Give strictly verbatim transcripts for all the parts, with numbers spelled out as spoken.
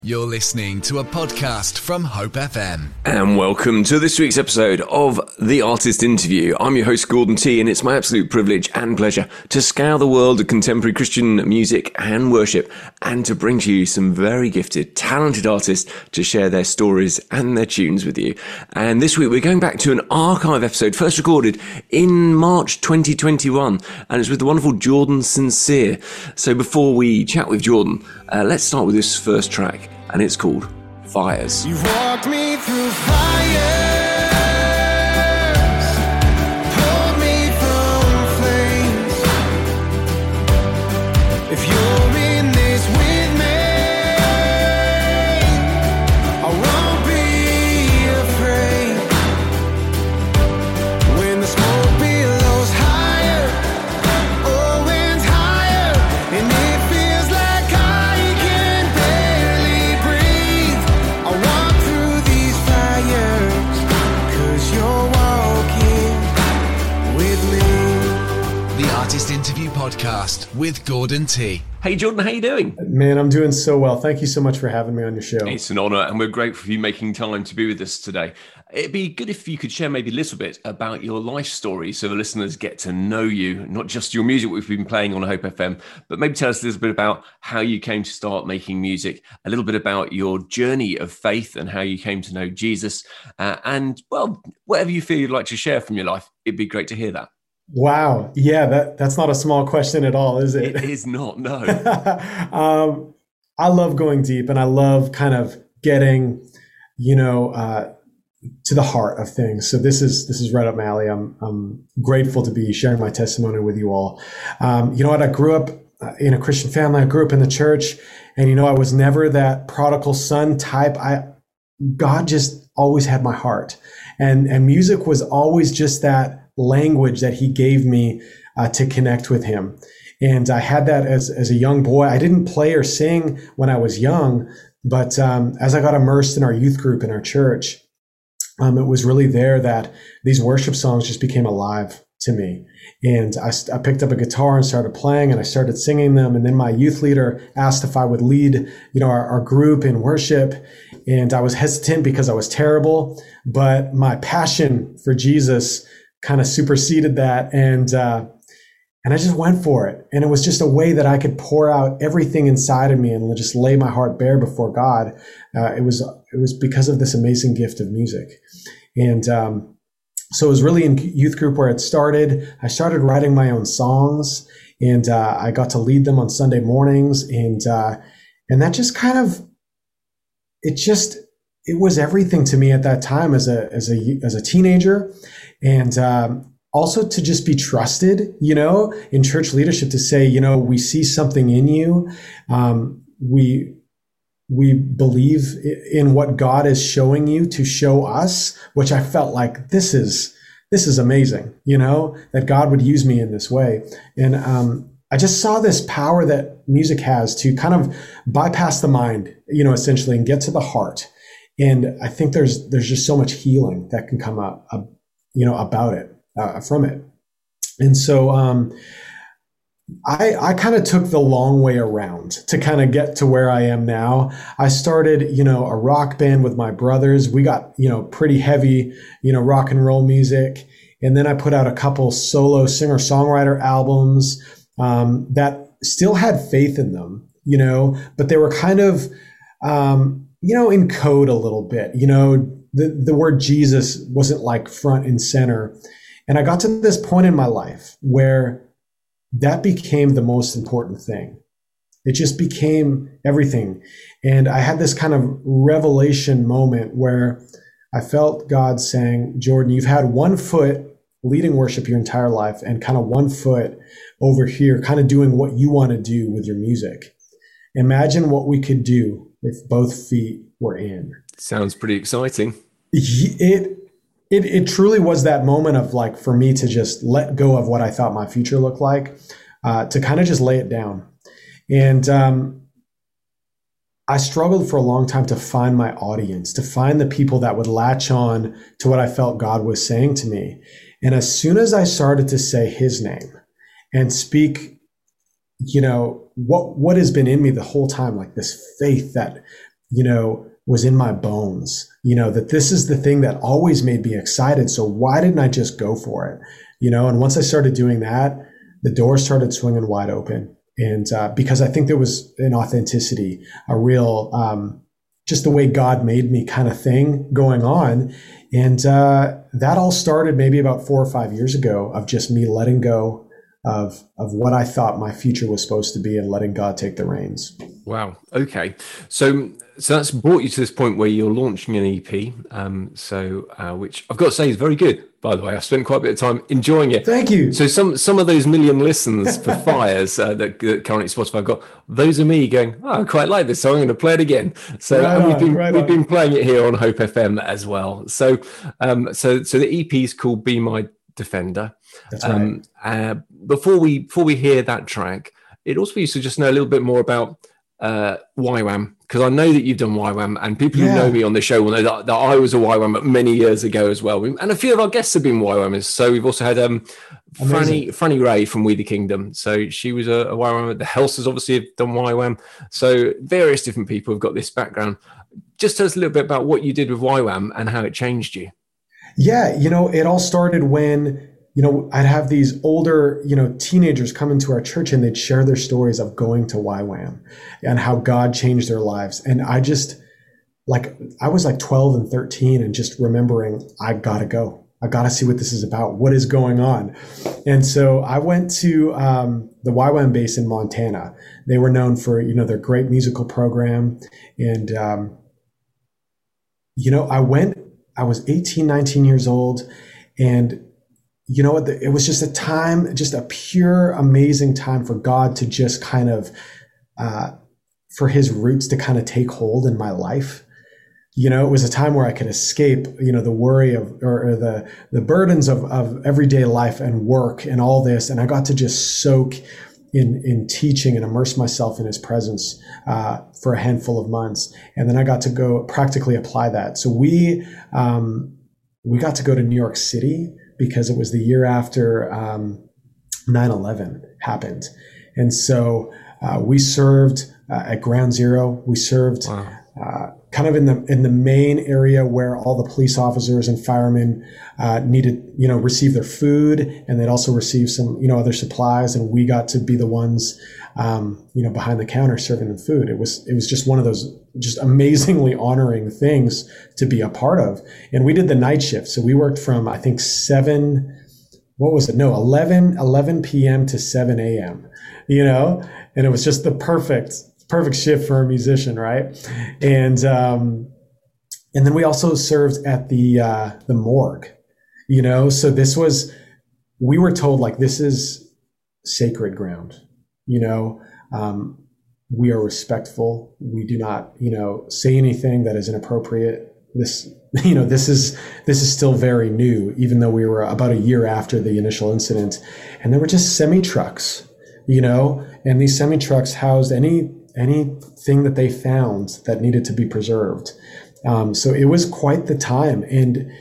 You're listening to a podcast from Hope F M. And welcome to this week's episode of The Artist Interview. I'm your host, Gordon T, and it's my absolute privilege and pleasure to scour the world of contemporary Christian music and worship and to bring to you some very gifted, talented artists to share their stories and their tunes with you. And this week we're going back to an archive episode first recorded in March twenty twenty-one, and it's with the wonderful Jordan Sincere. So before we chat with Jordan, uh, let's start with this first track. And it's called Fires. You've walked me through fires, pulled me from flames. If you're in this with me, I won't be afraid. When the smoke billows higher, oh, winds higher, and it feels like I can barely breathe. I walk through these fires, 'cause you're walking with me. The Artist Interview Podcast with Gordon T. Hey Jordan, how you doing? Man, I'm doing so well. Thank you so much for having me on your show. It's an honour, and we're grateful for you making time to be with us today. It'd be good if you could share maybe a little bit about your life story so the listeners get to know you, not just your music we've been playing on Hope F M, but maybe tell us a little bit about how you came to start making music, a little bit about your journey of faith and how you came to know Jesus, uh, and, well, whatever you feel you'd like to share from your life, it'd be great to hear that. Wow. Yeah, that, that's not a small question at all, is it? It is not, no. um, I love going deep, and I love kind of getting, you know, uh, to the heart of things. So this is this is right up my alley. I'm I'm grateful to be sharing my testimony with you all. Um, you know what? I grew up in a Christian family. I grew up in the church, and you know, I was never that prodigal son type. I God just always had my heart, and and music was always just that language that He gave me uh, to connect with Him. And I had that as as a young boy. I didn't play or sing when I was young, but um, as I got immersed in our youth group in our church, um, it was really there that these worship songs just became alive to me. And I, I picked up a guitar and started playing, and I started singing them. And then my youth leader asked if I would lead, you know, our, our group in worship. And I was hesitant because I was terrible, but my passion for Jesus kind of superseded that. And, uh, and I just went for it. And it was just a way that I could pour out everything inside of me and just lay my heart bare before God. Uh, it was, it was because of this amazing gift of music. And, um, so it was really in youth group where it started. I started writing my own songs, and, uh, I got to lead them on Sunday mornings. And, uh, and that just kind of, it just, it was everything to me at that time as a, as a, as a teenager. And, um, also to just be trusted, you know, in church leadership, to say, you know, we see something in you. Um, we, we believe in what God is showing you to show us, which I felt like this is, this is amazing, you know, that God would use me in this way. And, um, I just saw this power that music has to kind of bypass the mind, you know, essentially, and get to the heart. And I think there's, there's just so much healing that can come up, uh, you know, about it. Uh, from it. And so um, I, I kind of took the long way around to kind of get to where I am now. I started, you know, a rock band with my brothers. We got, you know, pretty heavy, you know, rock and roll music. And then I put out a couple solo singer-songwriter albums um, that still had faith in them, you know, but they were kind of, um, you know, in code a little bit. You know, the, the word Jesus wasn't like front and center. And I got to this point in my life where that became the most important thing. It just became everything. And I had this kind of revelation moment where I felt God saying, Jordan, you've had one foot leading worship your entire life and kind of one foot over here, kind of doing what you want to do with your music. Imagine what we could do if both feet were in. Sounds pretty exciting. It It it truly was that moment of, like, for me to just let go of what I thought my future looked like, uh, to kind of just lay it down. And um, I struggled for a long time to find my audience, to find the people that would latch on to what I felt God was saying to me. And as soon as I started to say His name and speak, you know, what what has been in me the whole time, like this faith that you know, was in my bones, you know, that this is the thing that always made me excited. So why didn't I just go for it? You know, and once I started doing that, the doors started swinging wide open. And uh, because I think there was an authenticity, a real, um, just the way God made me kind of thing going on. And uh, that all started maybe about four or five years ago of just me letting go of of what I thought my future was supposed to be and letting God take the reins. Wow. Okay. So so that's brought you to this point where you're launching an E P. Um, so uh, which I've got to say is very good, by the way. I've spent quite a bit of time enjoying it. Thank you. So some some of those million listens for Fires uh, that, that currently Spotify have got, those are me going, oh, I quite like this, so I'm going to play it again. So Right and we've on, been right we've on. been playing it here on Hope F M as well. So um, so so the E P is called Be My Defender. That's right. Um, uh, before we before we hear that track, it also be useful to just know a little bit more about uh, Y WAM, because I know that you've done Y WAM, and people who Yeah. know me on the show will know that, that I was a Y WAM many years ago as well. And a few of our guests have been Y WAMers. So we've also had um, Franny, Amazing. Franny Ray from We the Kingdom. So she was a, a Y WAM. The Helsers obviously have done Y WAM. So various different people have got this background. Just tell us a little bit about what you did with Y WAM and how it changed you. Yeah, you know, it all started when, you know, I'd have these older, you know, teenagers come into our church and they'd share their stories of going to Y WAM and how God changed their lives. And I just, like, I was like twelve and thirteen and just remembering, I gotta go. I gotta see what this is about. What is going on? And so I went to um, the Y WAM base in Montana. They were known for, you know, their great musical program. And, um, you know, I went, I was eighteen, nineteen years old, and you know what, it was just a time, just a pure, amazing time for God to just kind of, uh, for his roots to kind of take hold in my life. You know, it was a time where I could escape, you know, the worry of, or, or the, the burdens of, of everyday life and work and all this. And I got to just soak in, in teaching and immerse myself in his presence, uh, for a handful of months. And then I got to go practically apply that. So we, um, we got to go to New York City because it was the year after, um, nine eleven happened. And so, uh, we served, uh, at Ground Zero. We served, Wow. uh, kind of in the in the main area where all the police officers and firemen uh, needed, you know, receive their food, and they'd also receive some, you know, other supplies. And we got to be the ones, um, you know, behind the counter serving them food. It was it was just one of those just amazingly honoring things to be a part of. And we did the night shift, so we worked from I think seven. What was it? No, eleven p.m. to seven a.m. You know, and it was just the perfect. perfect shift for a musician, right? And um, and then we also served at the uh, the morgue, you know. So this was, we were told like this is sacred ground, you know. Um, we are respectful. We do not, you know, say anything that is inappropriate. This, you know, this is this is still very new, even though we were about a year after the initial incident, and there were just semi trucks, you know, and these semi trucks housed any. anything that they found that needed to be preserved. Um, so it was quite the time. And,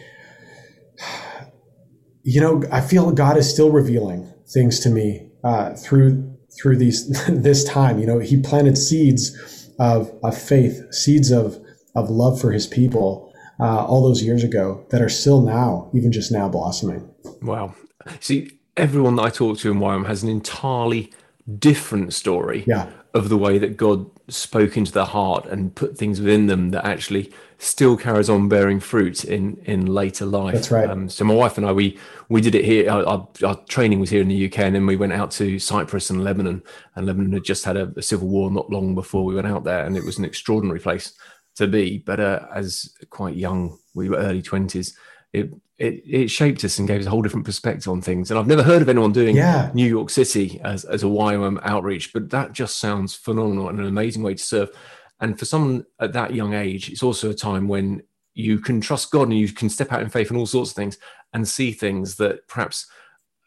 you know, I feel God is still revealing things to me uh, through through these this time. You know, he planted seeds of, of faith, seeds of, of love for his people uh, all those years ago that are still now, even just now, blossoming. Wow. See, everyone that I talk to in Y WAM has an entirely different story Yeah. of the way that God spoke into their heart and put things within them that actually still carries on bearing fruit in, in later life. That's right. Um, so my wife and I, we, we did it here. Our, our, our training was here in the U K, and then we went out to Cyprus and Lebanon, and Lebanon had just had a, a civil war not long before we went out there. And it was an extraordinary place to be. But uh, as quite young, we were early twenties, it, it it shaped us and gave us a whole different perspective on things. And I've never heard of anyone doing Yeah. New York City as, as a Y WAM outreach, but that just sounds phenomenal and an amazing way to serve. And for someone at that young age, it's also a time when you can trust God and you can step out in faith and all sorts of things and see things that perhaps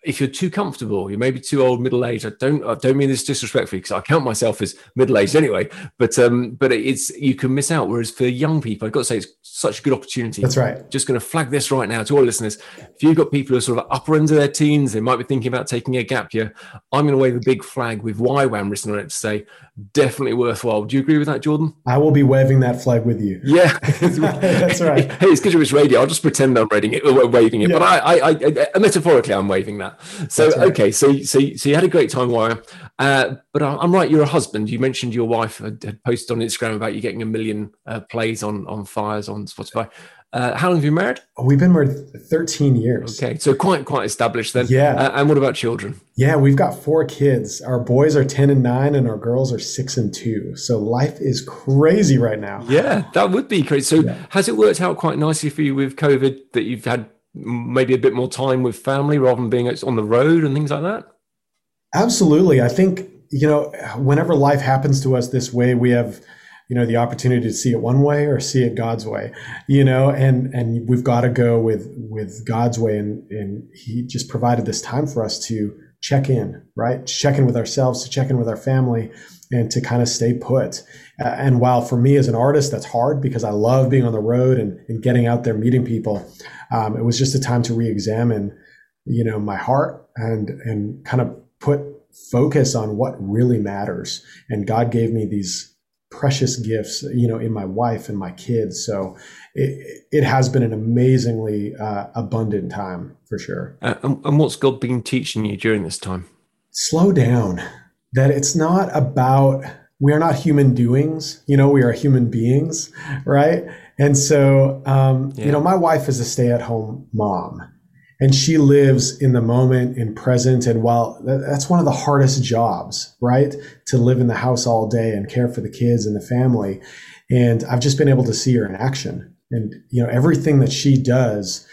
if you're too comfortable, you're maybe too old, middle-aged. I don't, I don't mean this disrespectfully because I count myself as middle-aged anyway. But um, but it's you can miss out. Whereas for young people, I've got to say, it's such a good opportunity. That's right. Just going to flag this right now to all listeners. If you've got people who are sort of upper end of their teens, they might be thinking about taking a gap year. I'm going to wave a big flag with Y WAM written on it to say definitely worthwhile. Do you agree with that, Jordan? I will be waving that flag with you. Yeah, that's right. Hey, it's because it was radio. I'll just pretend I'm waving it, waving it. Yeah. But I, I, I, I, metaphorically, I'm waving that. So Right. okay, so so so you had a great time, Warrior. Uh, but I'm right. You're a husband. You mentioned your wife had, had posted on Instagram about you getting a million uh, plays on on Fires on Spotify. Uh, how long have you been married? We've been married thirteen years. Okay, so quite quite established then. Yeah. Uh, and what about children? Yeah, we've got four kids. Our boys are ten and nine, and our girls are six and two. So life is crazy right now. Yeah, that would be crazy. So Yeah. has it worked out quite nicely for you with COVID that you've had maybe a bit more time with family rather than being on the road and things like that? Absolutely. I think, you know, whenever life happens to us this way, we have, you know, the opportunity to see it one way or see it God's way, you know, and, and we've got to go with, with God's way. And, and he just provided this time for us to check in, right? Check in with ourselves, to check in with our family, and to kind of stay put. Uh, and while for me as an artist, that's hard because I love being on the road and, and getting out there, meeting people. Um, it was just a time to re-examine, you know, my heart and, and kind of put focus on what really matters. And God gave me these precious gifts, you know, in my wife and my kids. So it, it has been an amazingly uh, abundant time for sure. Uh, and, and what's God been teaching you during this time? Slow down. That it's not about, we are not human doings, you know, we are human beings, right? And so, um, Yeah. you know, my wife is a stay-at-home mom, and she lives in the moment, in present. And while that's one of the hardest jobs, right? To live in the house all day and care for the kids and the family. And I've just been able to see her in action. And, you know, everything that she does,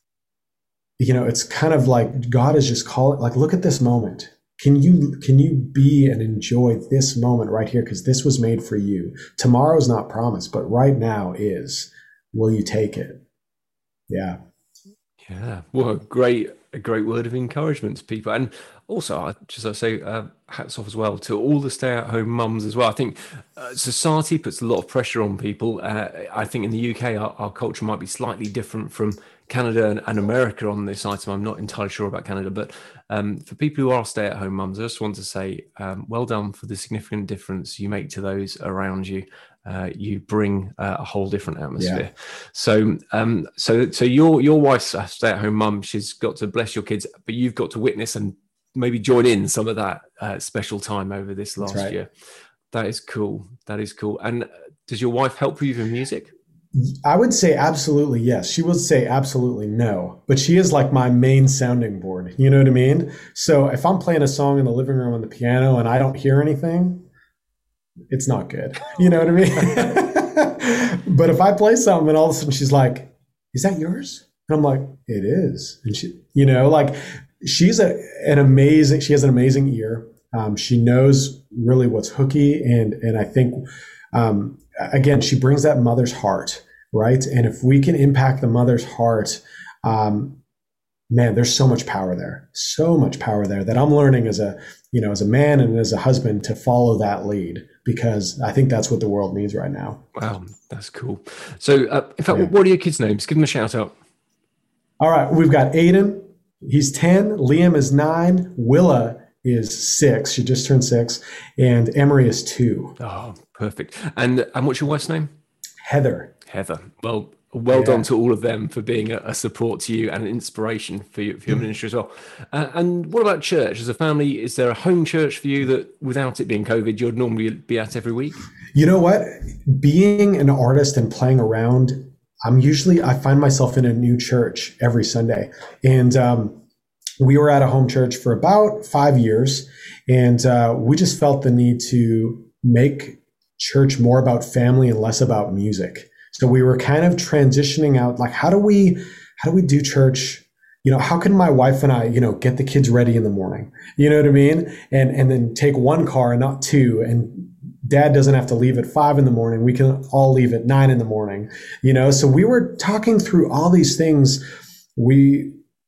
you know, it's kind of like God is just calling, like, look at this moment. Can you, can you be and enjoy this moment right here? Because this was made for you. Tomorrow's not promised, but right now is. Will you take it? Yeah. Yeah, well, a great, a great word of encouragement to people, and also, I just I say, uh, hats off as well to all the stay-at-home mums as well. I think uh, society puts a lot of pressure on people. Uh, I think in the U K, our, our culture might be slightly different from Canada and, and America on this item. I'm not entirely sure about Canada, but um, for people who are stay-at-home mums, I just want to say, um, well done for the significant difference you make to those around you. Uh, you bring uh, a whole different atmosphere. Yeah. So, um, so, so your your wife's a stay-at-home mum. She's got to bless your kids, but you've got to witness and maybe join in some of that uh, special time over this last right. year. That is cool. That is cool. And does your wife help you with music? I would say absolutely yes. She would say absolutely no, but she is like my main sounding board. You know what I mean? So if I'm playing a song in the living room on the piano and I don't hear anything, it's not good. You know what I mean? But if I play something and all of a sudden she's like, is that yours? And I'm like, it is. And she, you know, like she's a, an amazing, she has an amazing ear. Um, she knows really what's hooky. And, and I think, um, again, she brings that mother's heart, right? And if we can impact the mother's heart, um, man, there's so much power there, so much power there that I'm learning as a, you know, as a man and as a husband to follow that lead, because I think that's what the world needs right now. Wow, that's cool. So, uh, in fact, Yeah. what are your kids' names? Give them a shout out. All right, we've got Aiden. He's ten. Liam is nine. Willa is six. She just turned six. And Emery is two. Oh, perfect. And and what's your wife's name? Heather. Heather. Well, well Yeah. done to all of them for being a, a support to you and an inspiration for, you, for your ministry as well. Uh, and what about church? As a family, is there a home church for you that, without it being COVID, you'd normally be at every week? You know what? Being an artist and playing around, I'm usually, I find myself in a new church every Sunday. And um, we were at a home church for about five years. And uh, we just felt the need to make church more about family and less about music. So we were kind of transitioning out, like, how do we, how do we do church? You know, how can my wife and I, you know, get the kids ready in the morning? You know what I mean? And, and then take one car and not two. And dad doesn't have to leave at five in the morning. We can all leave at nine in the morning, you know? So we were talking through all these things. We,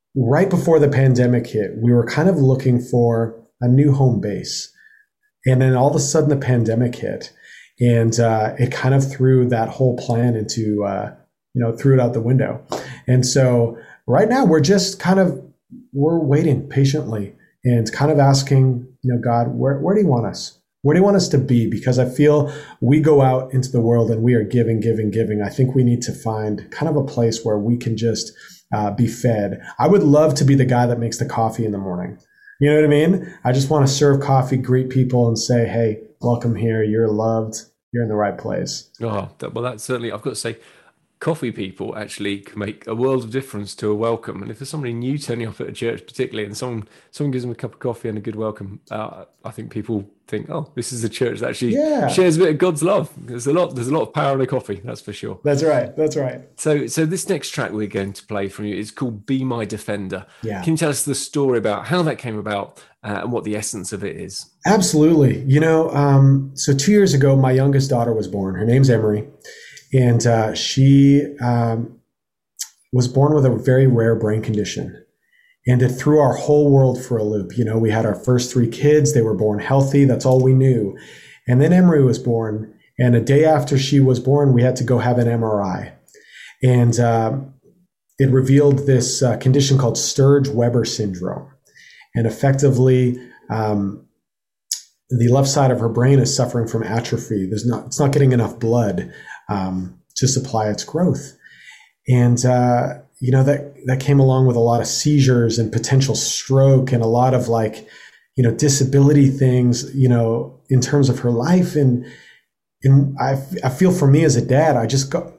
right before the pandemic hit, we were kind of looking for a new home base. And then all of a sudden the pandemic hit, and uh, it kind of threw that whole plan into, uh, you know, threw it out the window. And so right now we're just kind of, we're waiting patiently and kind of asking, you know, God, where, where do you want us? Where do you want us to be? Because I feel we go out into the world and we are giving, giving, giving. I think we need to find kind of a place where we can just uh, be fed. I would love to be the guy that makes the coffee in the morning. You know what I mean? I just want to serve coffee, greet people, and say, hey, welcome here. You're loved. You're in the right place. Oh, that, well, that's certainly, I've got to say, coffee people actually can make a world of difference to a welcome. And if there's somebody new turning up at a church particularly, and someone someone gives them a cup of coffee and a good welcome, uh, I think people think, oh, this is a church that actually Yeah. shares a bit of God's love. There's a lot there's a lot of power in a coffee, that's for sure. That's right. That's right. So so this next track we're going to play from you is called Be My Defender. Yeah. Can you tell us the story about how that came about uh, and what the essence of it is? Absolutely. You know, um, so two years ago, my youngest daughter was born. Her name's Emery. And uh, she um, was born with a very rare brain condition. And it threw our whole world for a loop. You know, we had our first three kids. They were born healthy. That's all we knew. And then Emery was born. And a day after she was born, we had to go have an M R I. And uh, it revealed this uh, condition called Sturge-Weber syndrome. And effectively, um, the left side of her brain is suffering from atrophy. There's not, it's not getting enough blood um, to supply its growth. And, uh, you know, that, that came along with a lot of seizures and potential stroke and a lot of like, you know, disability things, you know, in terms of her life. And, and I, I feel for me as a dad, I just got,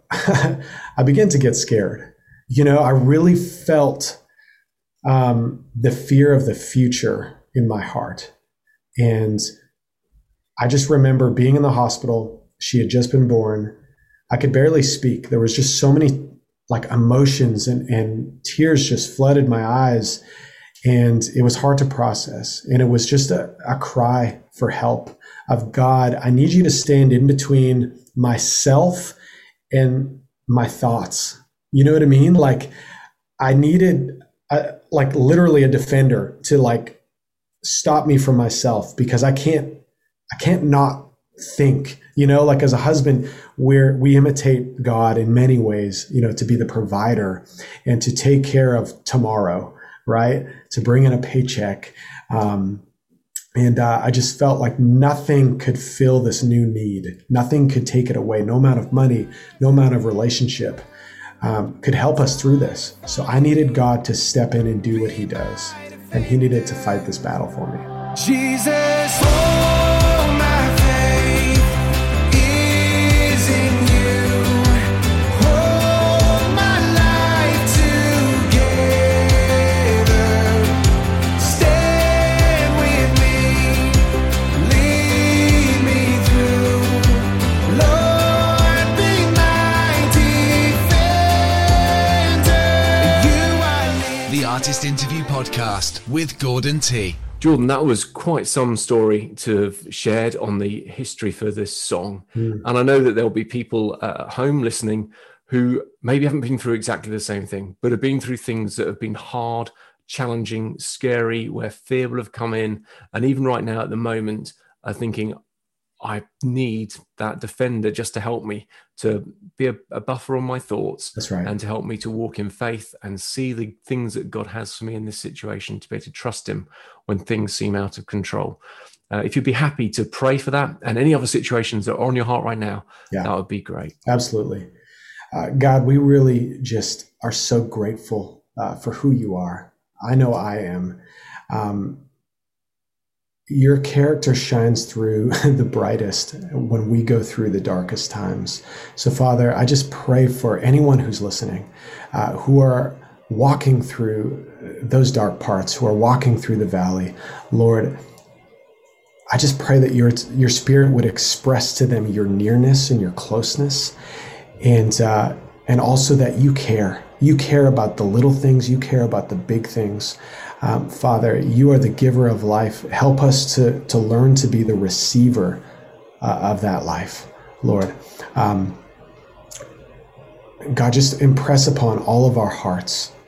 I began to get scared. You know, I really felt um, the fear of the future in my heart. And I just remember being in the hospital. She had just been born. I could barely speak. There was just so many like emotions and, and tears just flooded my eyes. And it was hard to process. And it was just a, a cry for help of God. I need you to stand in between myself and my thoughts. You know what I mean? Like I needed a, like literally a defender to like stop me from myself, because I can't, I can't not think, you know, like as a husband, where we imitate God in many ways, you know, to be the provider and to take care of tomorrow, right? To bring in a paycheck. Um, and uh, I just felt like nothing could fill this new need. Nothing could take it away. No amount of money, no amount of relationship um, could help us through this. So I needed God to step in and do what he does. And he needed to fight this battle for me. Jesus, oh, my faith is in you. Hold my life together. Stand with me, lead me through. Lord, be my defender. You are living. The Artist Interview Podcast with Gordon T. Jordan, that was quite some story to have shared on the history for this song. Mm. And I know that there'll be people at home listening who maybe haven't been through exactly the same thing, but have been through things that have been hard, challenging, scary, where fear will have come in. And even right now at the moment are thinking, I need that defender just to help me, to be a, a buffer on my thoughts. That's right. And to help me to walk in faith and see the things that God has for me in this situation, to be able to trust him when things seem out of control. Uh, if you'd be happy to pray for that and any other situations that are on your heart right now, yeah, that would be great. Absolutely. Uh, God, we really just are so grateful uh, for who you are. I know I am. Um, Your character shines through the brightest when we go through the darkest times. So, Father, I just pray for anyone who's listening, uh, who are walking through those dark parts, who are walking through the valley. Lord, I just pray that your your Spirit would express to them your nearness and your closeness, and uh, and also that you care. You care about the little things. You care about the big things. Um, Father, you are the giver of life. Help us to, to learn to be the receiver uh, of that life, Lord. Um, God, just impress upon all of our hearts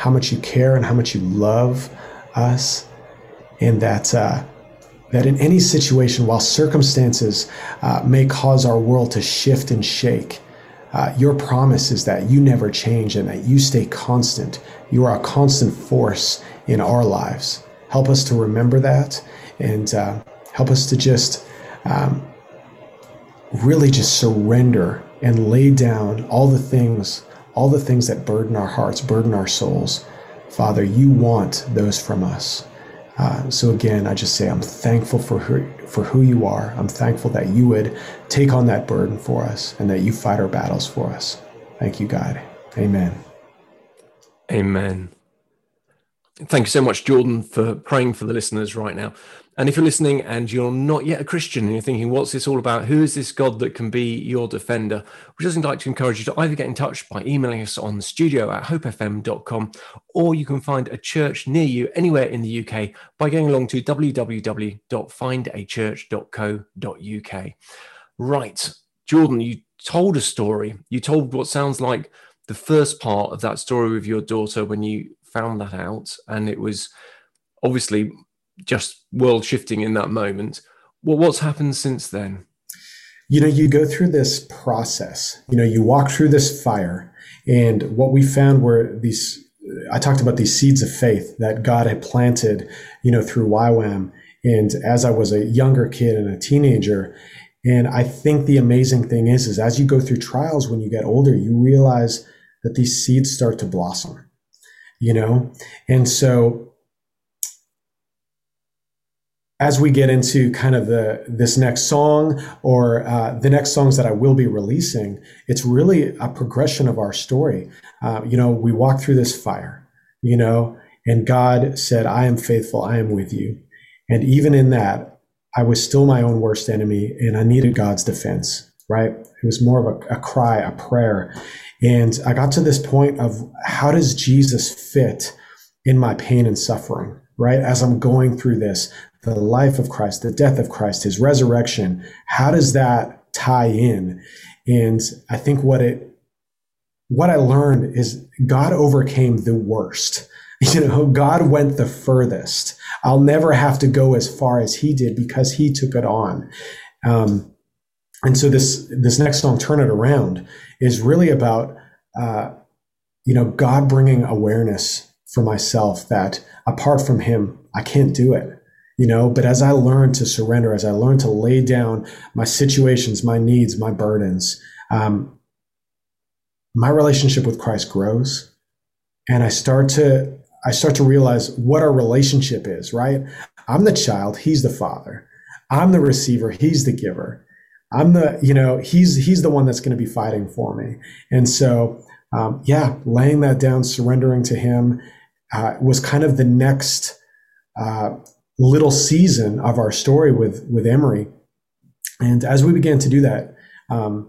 how much you care and how much you love us, and that uh, that in any situation, while circumstances uh, may cause our world to shift and shake, uh, your promise is that you never change and that you stay constant. You are a constant force in our lives. Help us to remember that, and uh, help us to just um, really just surrender and lay down all the things, all the things that burden our hearts, burden our souls. Father, you want those from us. Uh, so again, I just say I'm thankful for who, for who you are. I'm thankful that you would take on that burden for us and that you fight our battles for us. Thank you, God. Amen. Amen. Thank you so much, Jordan, for praying for the listeners right now. And if you're listening and you're not yet a Christian and you're thinking, what's this all about? Who is this God that can be your defender? We'd just like to encourage you to either get in touch by emailing us on studio at hope f m dot com, or you can find a church near you anywhere in the U K by going along to w w w dot find a church dot co dot u k. Right, Jordan, you told a story. You told what sounds like the first part of that story with your daughter when you found that out, and it was obviously just world shifting in that moment. Well, what's happened since then? You know, you go through this process, you know, you walk through this fire, and what we found were these, I talked about these seeds of faith that God had planted, you know, through Y WAM. And as I was a younger kid and a teenager, and I think the amazing thing is, is as you go through trials, when you get older, you realize that these seeds start to blossom, you know? And so as we get into kind of the this next song or uh, the next songs that I will be releasing, it's really a progression of our story. Uh, you know, we walk through this fire, you know, and God said, I am faithful, I am with you. And even in that, I was still my own worst enemy, and I needed God's defense, right? It was more of a, a cry, a prayer. And I got to this point of, how does Jesus fit in my pain and suffering, right? As I'm going through this, the life of Christ, the death of Christ, his resurrection, how does that tie in? And I think what it, what I learned is God overcame the worst. You know, God went the furthest. I'll never have to go as far as he did because he took it on. Um, and so this, this next song, Turn It Around, is really about, uh, you know, God bringing awareness for myself that apart from him, I can't do it. You know, but as I learn to surrender, as I learn to lay down my situations, my needs, my burdens, um, my relationship with Christ grows, and I start to I start to realize what our relationship is. Right? I'm the child, he's the father. I'm the receiver, he's the giver. I'm the you know he's he's the one that's going to be fighting for me. And so, um, yeah, laying that down, surrendering to him, uh, was kind of the next Uh, little season of our story with, with Emery. And as we began to do that, um,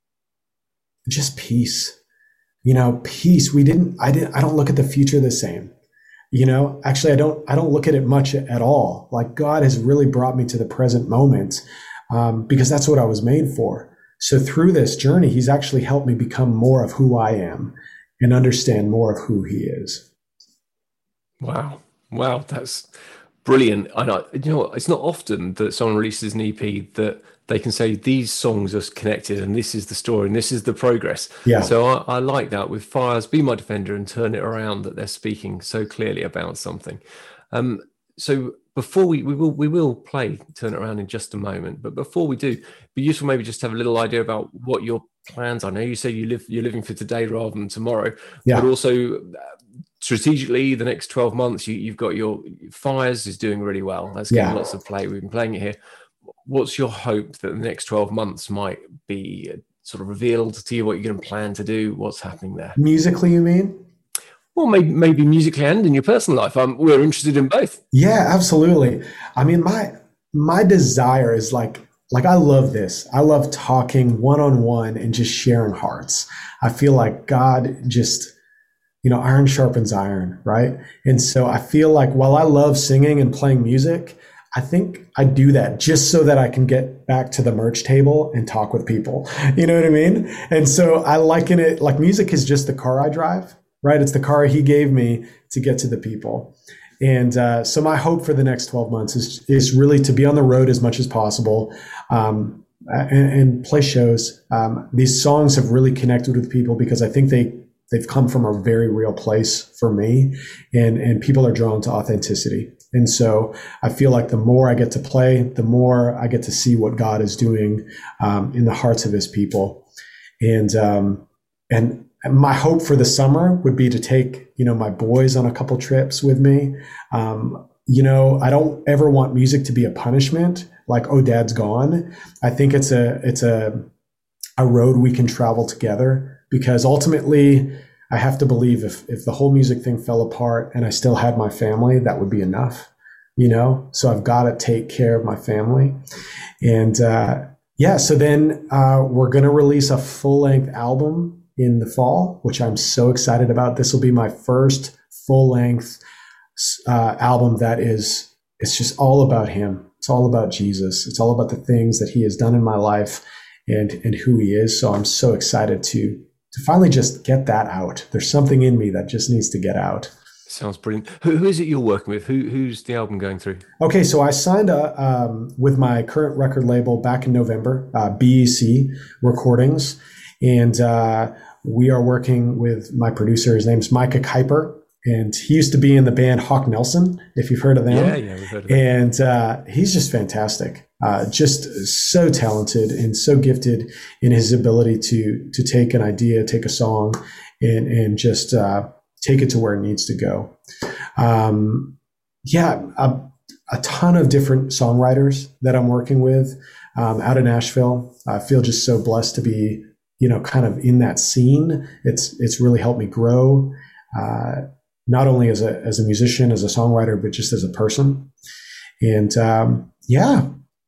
just peace, you know, peace. We didn't, I didn't, I don't look at the future the same, you know, actually, I don't, I don't look at it much at all. Like, God has really brought me to the present moment, um, because that's what I was made for. So through this journey, he's actually helped me become more of who I am and understand more of who he is. Wow. Wow. That's brilliant. I know, you know, it's not often that someone releases an E P that they can say these songs are connected and this is the story and this is the progress. Yeah. So I, I like that with Fires, Be My Defender and Turn It Around, that they're speaking so clearly about something. Um, so before we, we will we will play Turn It Around in just a moment, but before we do, it'd be useful maybe just to have a little idea about what your plans are. I know you say you live you're living for today rather than tomorrow, yeah. but also strategically, the next twelve months, you, you've got your Fires is doing really well. That's getting yeah. lots of play. We've been playing it here. What's your hope that the next twelve months might be sort of revealed to you, what you're going to plan to do? What's happening there? Musically, you mean? Well, maybe, maybe musically and in your personal life. Um, we're interested in both. Yeah, absolutely. I mean, my my desire is like, like I love this. I love talking one-on-one and just sharing hearts. I feel like God just, you know, iron sharpens iron, right? And so I feel like while I love singing and playing music, I think I do that just so that I can get back to the merch table and talk with people. You know what I mean? And so I liken it, like music is just the car I drive. right? It's the car he gave me to get to the people. And uh, so my hope for the next twelve months is is really to be on the road as much as possible, um, and, and play shows. Um, these songs have really connected with people because I think they they've come from a very real place for me, and and people are drawn to authenticity. And so I feel like the more I get to play, the more I get to see what God is doing um, in the hearts of His people. And um, and my hope for the summer would be to take, you know, my boys on a couple trips with me. Um, you know, I don't ever want music to be a punishment, like, oh, dad's gone. I think it's a, it's a, a road we can travel together, because ultimately I have to believe if, if the whole music thing fell apart and I still had my family, that would be enough, you know? So I've got to take care of my family. And, uh, yeah, so then, uh, we're going to release a full length album in the fall, which I'm so excited about. This will be my first full-length uh, album that is, it's just all about Him. It's all about Jesus. It's all about the things that He has done in my life and and who He is. So I'm so excited to to finally just get that out. There's something in me that just needs to get out. Sounds brilliant. Who, who is it you're working with? Who Who's the album going through? Okay, so I signed a, um, with my current record label back in November, uh, B E C Recordings. And uh, we are working with my producer. His name's Micah Kuiper, and he used to be in the band Hawk Nelson, if you've heard of them. Yeah, yeah, we've heard of them. And uh, he's just fantastic, uh, just so talented and so gifted in his ability to to take an idea, take a song, and and just uh, take it to where it needs to go. Um, yeah, a, a ton of different songwriters that I'm working with um, out of Nashville. I feel just so blessed to be, you know, kind of in that scene. It's it's really helped me grow, uh, not only as a as a musician, as a songwriter, but just as a person. And um, yeah,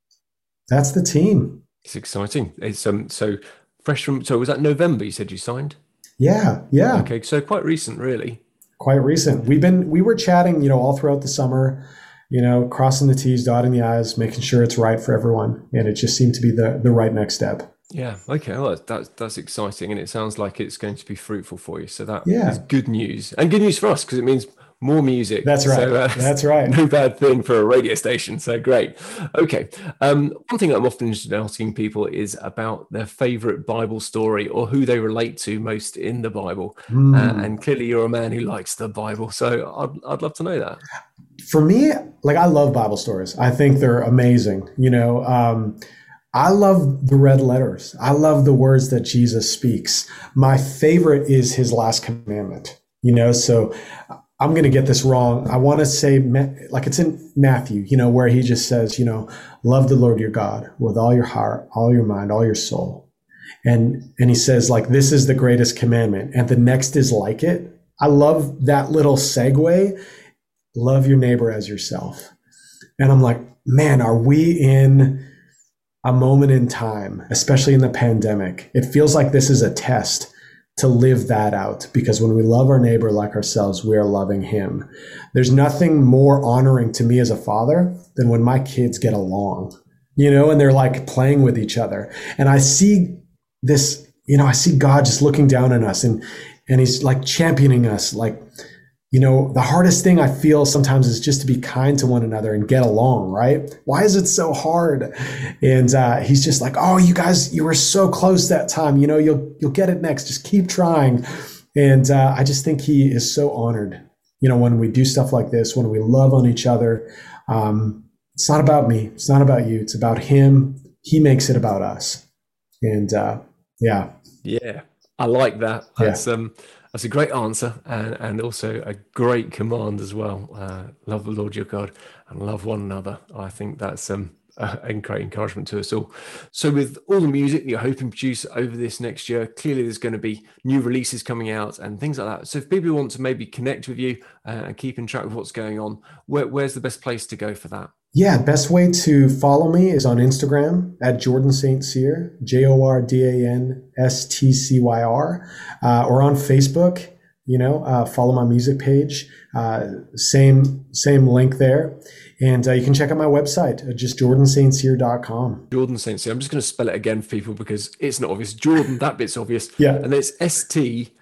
that's the team. It's exciting. It's um so fresh from. So was that November? You said you signed. Yeah, yeah. Okay, so quite recent, really. Quite recent. We've been we were chatting, you know, all throughout the summer. You know, crossing the T's, dotting the I's, making sure it's right for everyone, and it just seemed to be the the right next step. Yeah. Okay. Well, that's that's exciting, and it sounds like it's going to be fruitful for you. So that Yeah. is good news, and good news for us because it means more music. That's right. So, uh, That's right. No bad thing for a radio station. So great. Okay. Um, one thing I'm often interested in asking people is about their favorite Bible story or who they relate to most in the Bible. Mm. Uh, and clearly, you're a man who likes the Bible, so I'd I'd love to know that. For me, like, I love Bible stories. I think they're amazing. You know, um, I love the red letters. I love the words that Jesus speaks. My favorite is His last commandment, you know, so I'm going to get this wrong. I want to say, like, it's in Matthew, you know, where He just says, you know, love the Lord your God with all your heart, all your mind, all your soul. And, and He says, like, this is the greatest commandment. And the next is like it. I love that little segue. Love your neighbor as yourself. And I'm like, man, are we in a moment in time, especially in the pandemic? It feels like this is a test to live that out, because when we love our neighbor like ourselves, we are loving Him. There's nothing more honoring to me as a father than when my kids get along, you know, and they're like playing with each other. And I see this, you know, I see God just looking down on us, and, and He's like championing us, like, you know, the hardest thing I feel sometimes is just to be kind to one another and get along, right? Why is it so hard? And uh, He's just like, oh, you guys, you were so close that time. You know, you'll you'll get it next. Just keep trying. And uh, I just think He is so honored, you know, when we do stuff like this, when we love on each other. Um, it's not about me. It's not about you. It's about Him. He makes it about us. And uh, yeah. Yeah, I like that. That's Yeah. um. That's a great answer, and, and also a great command as well. Uh, love the Lord your God and love one another. I think that's um, a, a great encouragement to us all. So with all the music that you're hoping to produce over this next year, clearly there's going to be new releases coming out and things like that. So if people want to maybe connect with you uh, and keep in track with what's going on, where, where's the best place to go for that? Yeah, best way to follow me is on Instagram at Jordan Saint Cyr, J O R D A N S T C Y R, uh, or on Facebook. You know, uh, follow my music page. Uh, same same link there, and uh, you can check out my website at just jordan saint cyr dot com. Jordan Saint Cyr. I'm just going to spell it again for people because it's not obvious. Jordan, that bit's obvious. Yeah. And it's S T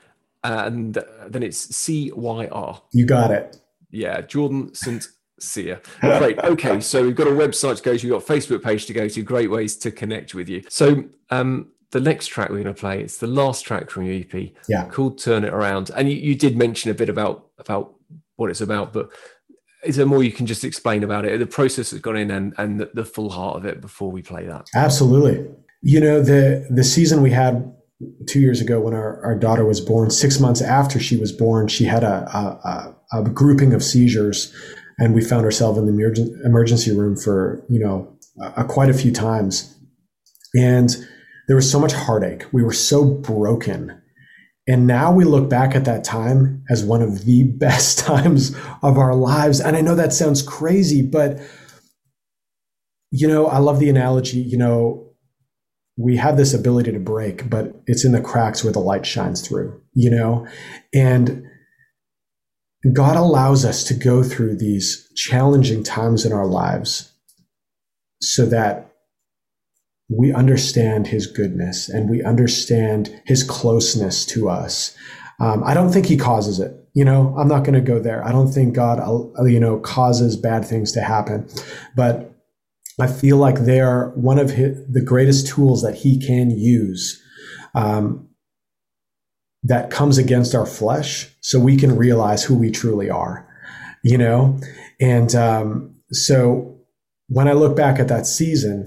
and then it's C Y R. You got it. Yeah, Jordan Saint Cyr. Great. Okay, so we've got a website to go to, you've got a Facebook page to go to, great ways to connect with you. So um, the next track we're going to play, it's the last track from your E P, yeah. called Turn It Around. And you, you did mention a bit about, about what it's about, but is there more you can just explain about it, the process that's gone in and, and the, the full heart of it before we play that? Absolutely. You know, the the season we had two years ago when our, our daughter was born, six months after she was born, she had a, a, a grouping of seizures, and we found ourselves in the emergency room for, you know, a, quite a few times. And there was so much heartache. We were so broken. And now we look back at that time as one of the best times of our lives. And I know that sounds crazy, but, you know, I love the analogy, you know, we have this ability to break, but it's in the cracks where the light shines through, you know, and God allows us to go through these challenging times in our lives so that we understand his goodness and we understand his closeness to us. Um, I don't think he causes it. You know, I'm not going to go there. I don't think God, you know, causes bad things to happen, but I feel like they are one of his, the greatest tools that he can use, um, that comes against our flesh so we can realize who we truly are, you know? And um, so when I look back at that season,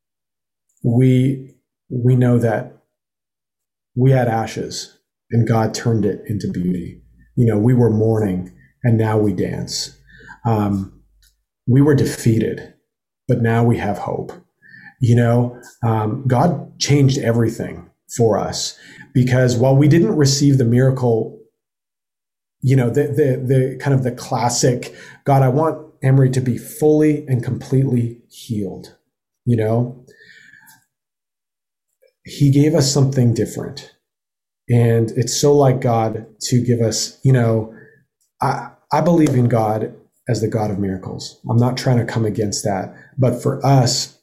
we we know that we had ashes and God turned it into beauty. You know, we were mourning and now we dance. Um, we were defeated, but now we have hope. You know, um, God changed everything for us, because while we didn't receive the miracle, you know, the the the kind of the classic, God, I want Emery to be fully and completely healed, you know, he gave us something different. And it's so like God to give us, you know, I, I believe in God as the God of miracles. I'm not trying to come against that. But for us,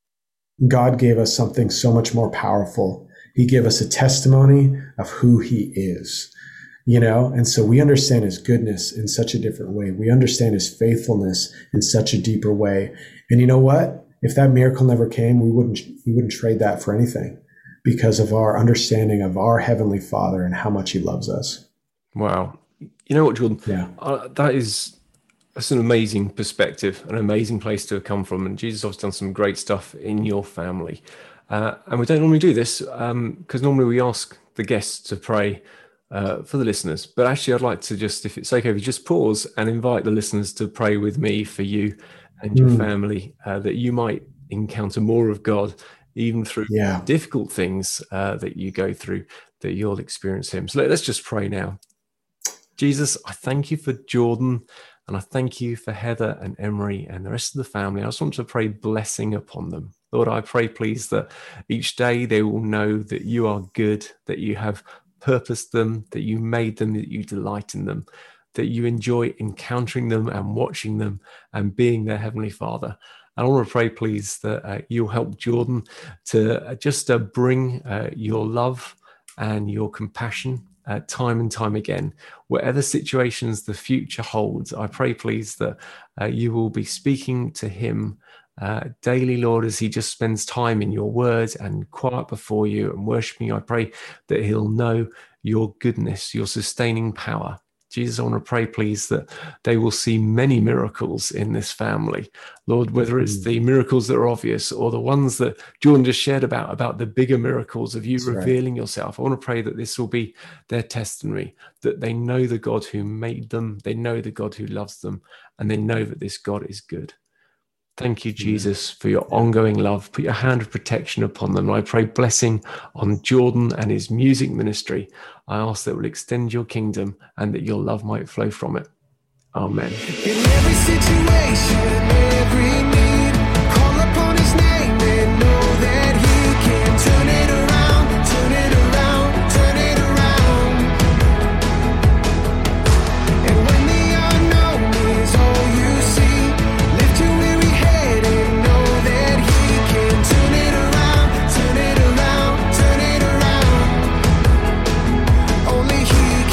God gave us something so much more powerful. He gave us a testimony of who he is, you know, and so we understand his goodness in such a different way. We understand his faithfulness in such a deeper way. And you know what? If that miracle never came, we wouldn't, we wouldn't trade that for anything, because of our understanding of our Heavenly Father and how much he loves us. Wow. You know what, Jordan? Yeah. Uh, that is, that's an amazing perspective, an amazing place to have come from. And Jesus has done some great stuff in your family. Uh, and we don't normally do this because um, normally we ask the guests to pray uh, for the listeners. But actually, I'd like to just, if it's okay, if you just pause and invite the listeners to pray with me for you and your mm. family, uh, that you might encounter more of God, even through yeah. difficult things uh, that you go through, that you'll experience him. So let, let's just pray now. Jesus, I thank you for Jordan, and I thank you for Heather and Emery and the rest of the family. I just want to pray blessing upon them. Lord, I pray, please, that each day they will know that you are good, that you have purposed them, that you made them, that you delight in them, that you enjoy encountering them and watching them and being their Heavenly Father. I want to pray, please, that uh, you'll help Jordan to uh, just uh, bring uh, your love and your compassion uh, time and time again. Whatever situations the future holds, I pray, please, that uh, you will be speaking to him uh, daily, Lord, as he just spends time in your word and quiet before you and worshiping you. I pray that he'll know your goodness, your sustaining power. Jesus, I want to pray, please, that they will see many miracles in this family. Lord, whether it's the miracles that are obvious or the ones that Jordan just shared about, about the bigger miracles of you That's revealing right. yourself. I want to pray that this will be their testimony, that they know the God who made them, they know the God who loves them, and they know that this God is good. Thank you, Jesus, for your ongoing love. Put your hand of protection upon them. I pray blessing on Jordan and his music ministry. I ask that it will extend your kingdom and that your love might flow from it. Amen. In every situation, every need, call upon his name and know that he can turn it around, turn it around, turn it around. And when the unknown is all you see, lift your weary head and know that he can turn it around, turn it around, turn it around. Only he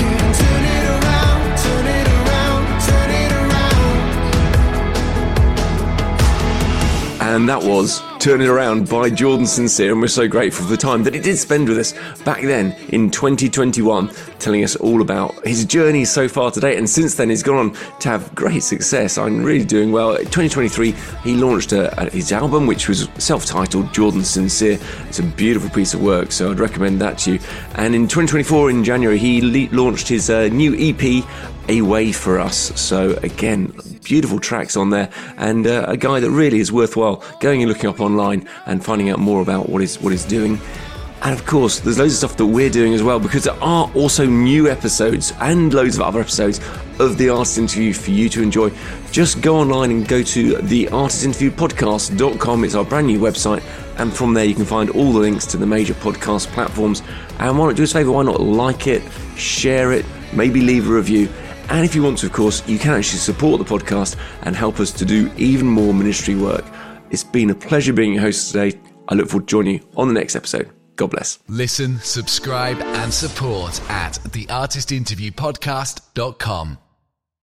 And that was Turn It Around by Jordan Sincere, and we're so grateful for the time that he did spend with us back then in twenty twenty-one, telling us all about his journey so far to date. And since then, he's gone on to have great success. I'm really doing well. In twenty twenty-three, he launched a, a, his album, which was self-titled Jordan Sincere. It's a beautiful piece of work, so I'd recommend that to you. And in twenty twenty-four, in January, he le- launched his uh, new E P, A Way For Us. So again, beautiful tracks on there, and uh, a guy that really is worthwhile going and looking up online and finding out more about what is what he's doing. And of course, there's loads of stuff that we're doing as well, because there are also new episodes and loads of other episodes of The Artist Interview for you to enjoy. Just go online and go to the artist interview podcast dot com. It's our brand new website, and from there you can find all the links to the major podcast platforms. And why not do us a favour, why not like it, share it, maybe leave a review. And if you want to, of course, you can actually support the podcast and help us to do even more ministry work. It's been a pleasure being your host today. I look forward to joining you on the next episode. God bless. Listen, subscribe and support at the artist interview podcast dot com.